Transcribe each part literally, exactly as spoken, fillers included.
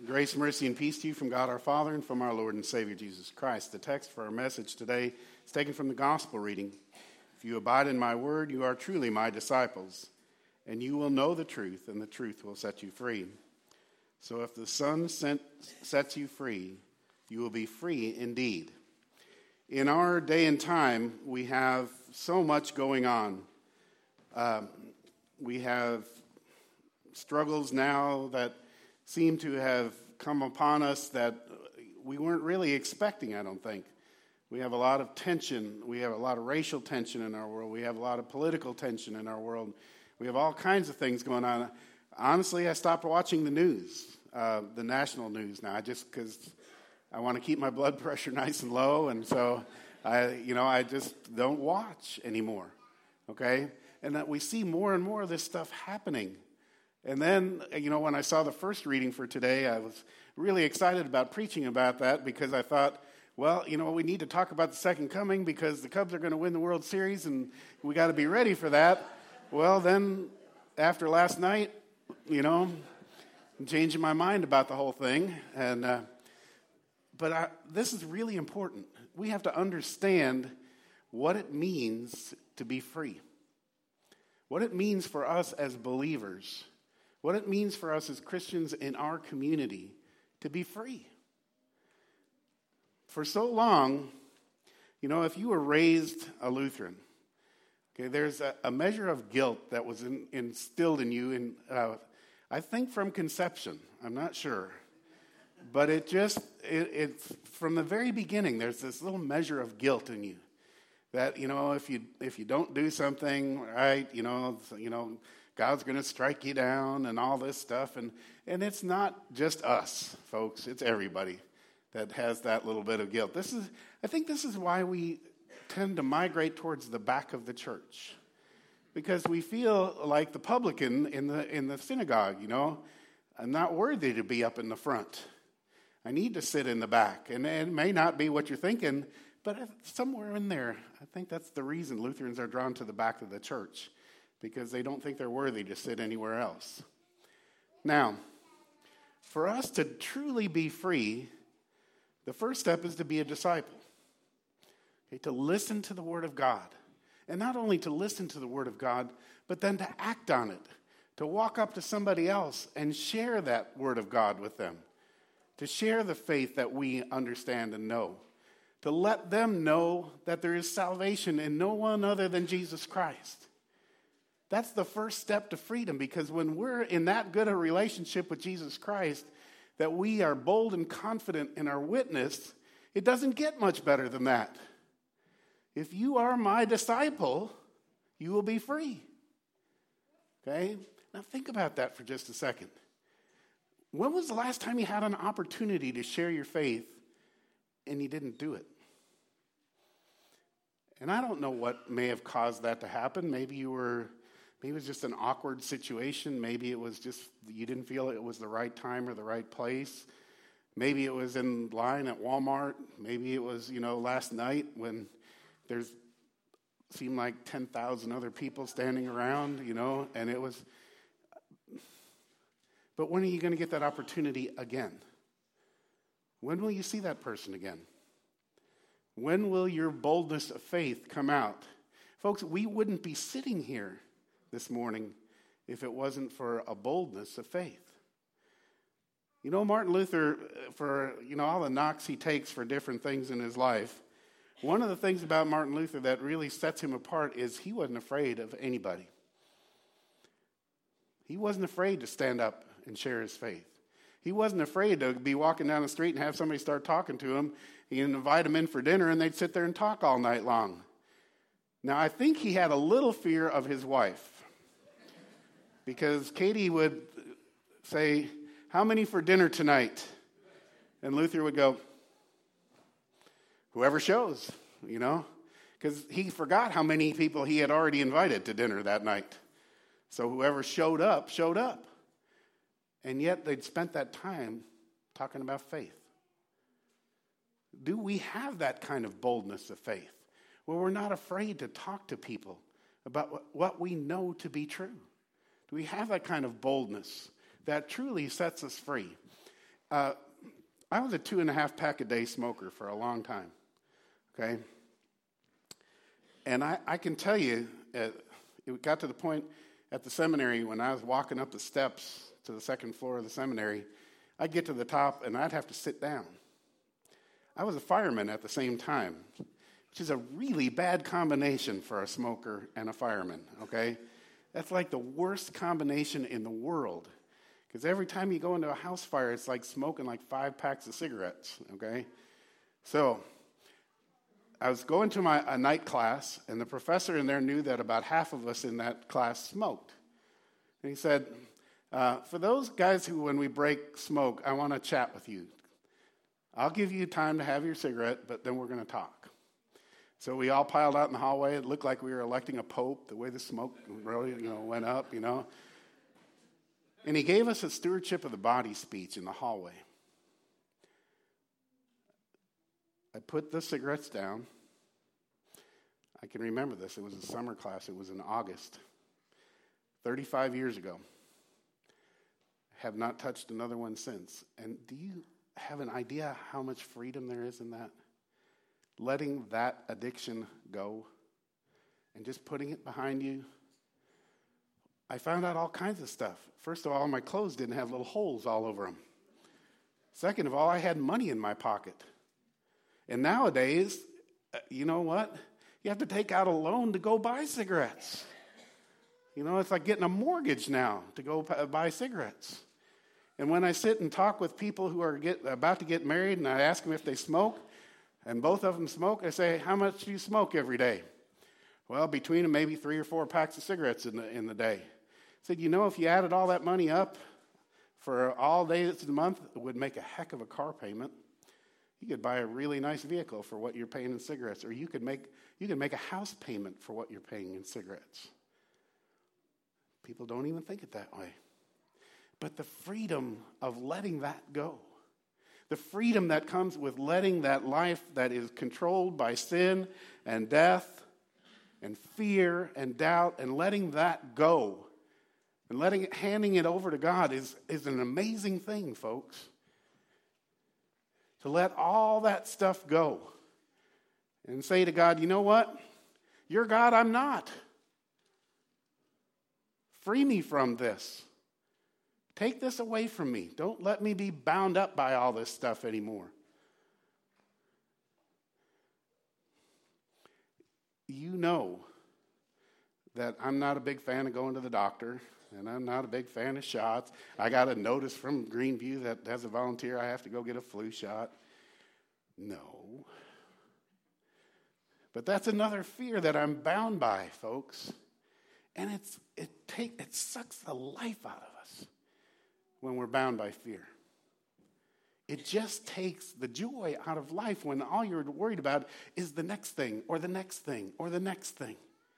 Grace, mercy, and peace to you from God our Father and from our Lord and Savior Jesus Christ. The text for our message today is taken from the Gospel reading. If you abide in my word, you are truly my disciples, and you will know the truth, and the truth will set you free. So if the Son sent, sets you free, you will be free indeed. In our day and time, we have so much going on. Um, we have struggles now that seem to have come upon us that we weren't really expecting, I don't think. We have a lot of tension. We have a lot of racial tension in our world. We have a lot of political tension in our world. We have all kinds of things going on. Honestly, I stopped watching the news, uh, the national news now, just because I want to keep my blood pressure nice and low, and so I, you know, I just don't watch anymore, okay? And that we see more and more of this stuff happening. And then, you know, when I saw the first reading for today, I was really excited about preaching about that because I thought, well, you know, we need to talk about the second coming because the Cubs are going to win the World Series and we got to be ready for that. Well, then after last night, you know, I'm changing my mind about the whole thing. And uh, but I, this is really important. We have to understand what it means to be free, what it means for us as believers, what it means for us as Christians in our community to be free. For so long, you know, if you were raised a Lutheran, okay, there's a, a measure of guilt that was in, instilled in you, in, uh, I think from conception. I'm not sure. But it just, it, it's from the very beginning, there's this little measure of guilt in you. That, you know, if you if you don't do something right, you know, you know, God's going to strike you down and all this stuff. And, and it's not just us, folks. It's everybody that has that little bit of guilt. This is, I think this is why we tend to migrate towards the back of the church. Because we feel like the publican in the in the synagogue, you know. I'm not worthy to be up in the front. I need to sit in the back. And it may not be what you're thinking, but somewhere in there, I think that's the reason Lutherans are drawn to the back of the church. Because they don't think they're worthy to sit anywhere else. Now, for us to truly be free, the first step is to be a disciple. Okay, to listen to the Word of God. And not only to listen to the Word of God, but then to act on it. To walk up to somebody else and share that Word of God with them. To share the faith that we understand and know. To let them know that there is salvation in no one other than Jesus Christ. That's the first step to freedom, because when we're in that good a relationship with Jesus Christ, that we are bold and confident in our witness, it doesn't get much better than that. If you are my disciple, you will be free. Okay? Now think about that for just a second. When was the last time you had an opportunity to share your faith and you didn't do it? And I don't know what may have caused that to happen. Maybe you were... Maybe it was just an awkward situation. Maybe it was just you didn't feel it was the right time or the right place. Maybe it was in line at Walmart. Maybe it was, you know, last night when there's seemed like ten thousand other people standing around, you know, and it was. But when are you going to get that opportunity again? When will you see that person again? When will your boldness of faith come out? Folks, we wouldn't be sitting here this morning if it wasn't for a boldness of faith. You know, Martin Luther, for, you know, all the knocks he takes for different things in his life, one of the things about Martin Luther that really sets him apart is he wasn't afraid of anybody. He wasn't afraid to stand up and share his faith. He wasn't afraid to be walking down the street and have somebody start talking to him. He'd invite him in for dinner and they'd sit there and talk all night long. Now, I think he had a little fear of his wife. Because Katie would say, how many for dinner tonight? And Luther would go, whoever shows, you know. Because he forgot how many people he had already invited to dinner that night. So whoever showed up, showed up. And yet they'd spent that time talking about faith. Do we have that kind of boldness of faith? Where we're not afraid to talk to people about what we know to be true? Do we have that kind of boldness that truly sets us free? uh, I was a two and a half pack a day smoker for a long time, okay? And I, I can tell you, uh, it got to the point at the seminary when I was walking up the steps to the second floor of the seminary, I'd get to the top and I'd have to sit down. I was a fireman at the same time, which is a really bad combination for a smoker and a fireman, okay? That's like the worst combination in the world. Because every time you go into a house fire, it's like smoking like five packs of cigarettes, okay? So I was going to my a night class, and the professor in there knew that about half of us in that class smoked. And he said, uh, for those guys who, when we break, smoke, I want to chat with you. I'll give you time to have your cigarette, but then we're going to talk. So we all piled out in the hallway. It looked like we were electing a pope, the way the smoke really, you know, went up, you know. And he gave us a stewardship of the body speech in the hallway. I put the cigarettes down. I can remember this. It was a summer class. It was in August, thirty-five years ago. Have not touched another one since. And do you have an idea how much freedom there is in that? Letting that addiction go and just putting it behind you. I found out all kinds of stuff. First of all, my clothes didn't have little holes all over them. Second of all, I had money in my pocket. And nowadays, you know what? You have to take out a loan to go buy cigarettes. You know, it's like getting a mortgage now to go buy cigarettes. And when I sit and talk with people who are get, about to get married and I ask them if they smoke, and both of them smoke, I say, how much do you smoke every day? Well, between them, maybe three or four packs of cigarettes in the, in the day. I said, you know, if you added all that money up for all days of the month, it would make a heck of a car payment. You could buy a really nice vehicle for what you're paying in cigarettes, or you could make you could make a house payment for what you're paying in cigarettes. People don't even think it that way. But the freedom of letting that go, the freedom that comes with letting that life that is controlled by sin and death and fear and doubt and letting that go and letting it, handing it over to God is, is an amazing thing, folks. To let all that stuff go and say to God, you know what? You're God, I'm not. Free me from this. Take this away from me. Don't let me be bound up by all this stuff anymore. You know that I'm not a big fan of going to the doctor, and I'm not a big fan of shots. I got a notice from Greenview that as a volunteer I have to go get a flu shot. No. But that's another fear that I'm bound by, folks. And it's it take it sucks the life out of us when we're bound by fear. It just takes the joy out of life when all you're worried about is the next thing or the next thing or the next thing.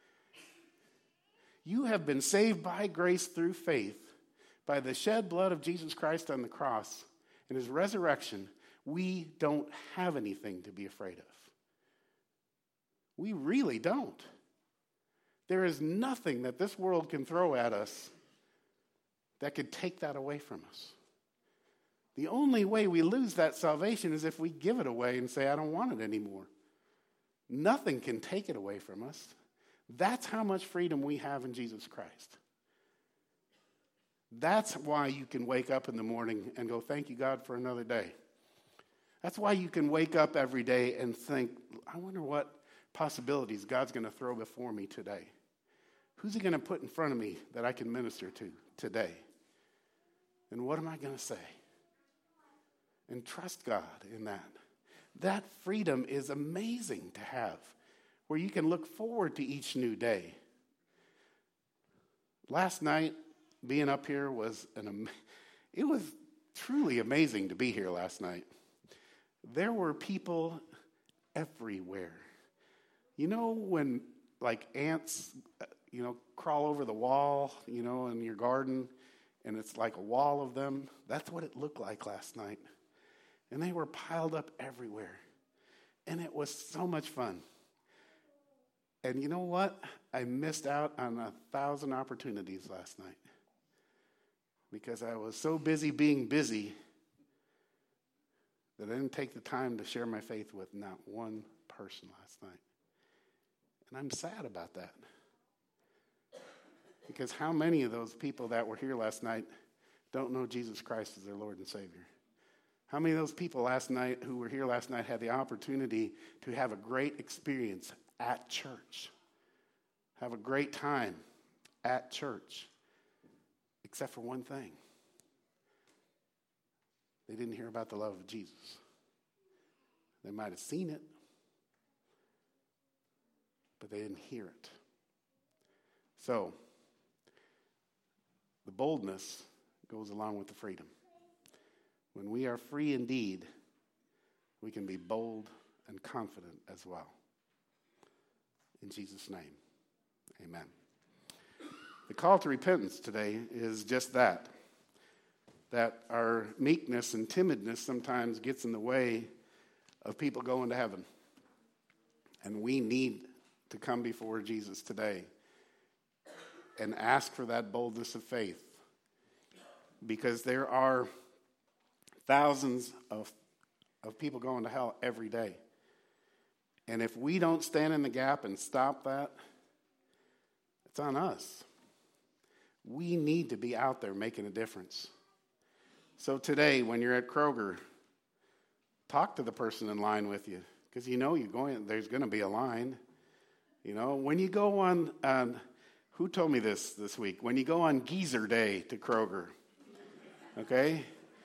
You have been saved by grace through faith, by the shed blood of Jesus Christ on the cross and his resurrection. We don't have anything to be afraid of. We really don't. There is nothing that this world can throw at us that could take that away from us. The only way we lose that salvation is if we give it away and say, I don't want it anymore. Nothing can take it away from us. That's how much freedom we have in Jesus Christ. That's why you can wake up in the morning and go, thank you, God, for another day. That's why you can wake up every day and think, I wonder what possibilities God's going to throw before me today. Who's he going to put in front of me that I can minister to today? And what am I going to say? And trust God in that. That freedom is amazing to have, where you can look forward to each new day. Last night, being up here was an, it was truly amazing to be here last night. There were people everywhere. You know when like ants, you know, crawl over the wall, you know, in your garden, and it's like a wall of them? That's what it looked like last night. And they were piled up everywhere. And it was so much fun. And you know what? I missed out on a thousand opportunities last night. Because I was so busy being busy that I didn't take the time to share my faith with not one person last night. And I'm sad about that. Because how many of those people that were here last night don't know Jesus Christ as their Lord and Savior? How many of those people last night who were here last night had the opportunity to have a great experience at church? Have a great time at church, except for one thing. They didn't hear about the love of Jesus. They might have seen it, but they didn't hear it. So, the boldness goes along with the freedom. When we are free indeed, we can be bold and confident as well. In Jesus' name, amen. The call to repentance today is just that. That our meekness and timidness sometimes gets in the way of people going to heaven. And we need to come before Jesus today and ask for that boldness of faith. Because there are thousands of, of people going to hell every day. And if we don't stand in the gap and stop that, it's on us. We need to be out there making a difference. So today, when you're at Kroger, talk to the person in line with you, because you know you're going. There's going to be a line. You know, when you go on, um, who told me this this week? When you go on Geezer Day to Kroger, okay?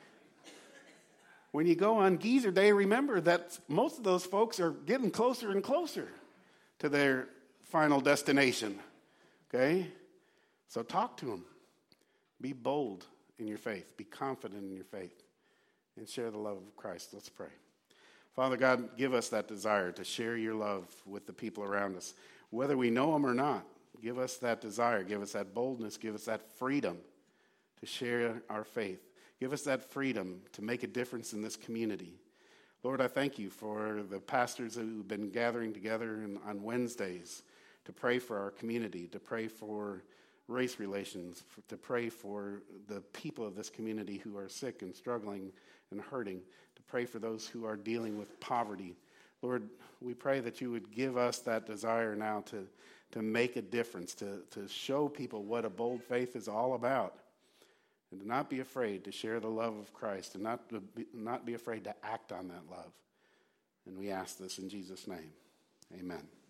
When you go on Geezer Day, remember that most of those folks are getting closer and closer to their final destination, okay? So talk to them. Be bold in your faith. Be confident in your faith. And share the love of Christ. Let's pray. Father God, give us that desire to share your love with the people around us. Whether we know them or not, give us that desire. Give us that boldness. Give us that freedom to share our faith. Give us that freedom to make a difference in this community. Lord, I thank you for the pastors who've been gathering together in, on Wednesdays to pray for our community, to pray for race relations, for, to pray for the people of this community who are sick and struggling and hurting, to pray for those who are dealing with poverty. Lord, we pray that you would give us that desire now to, to make a difference, to, to show people what a bold faith is all about. And to not be afraid to share the love of Christ, and not, to be, not be afraid to act on that love. And we ask this in Jesus' name. Amen.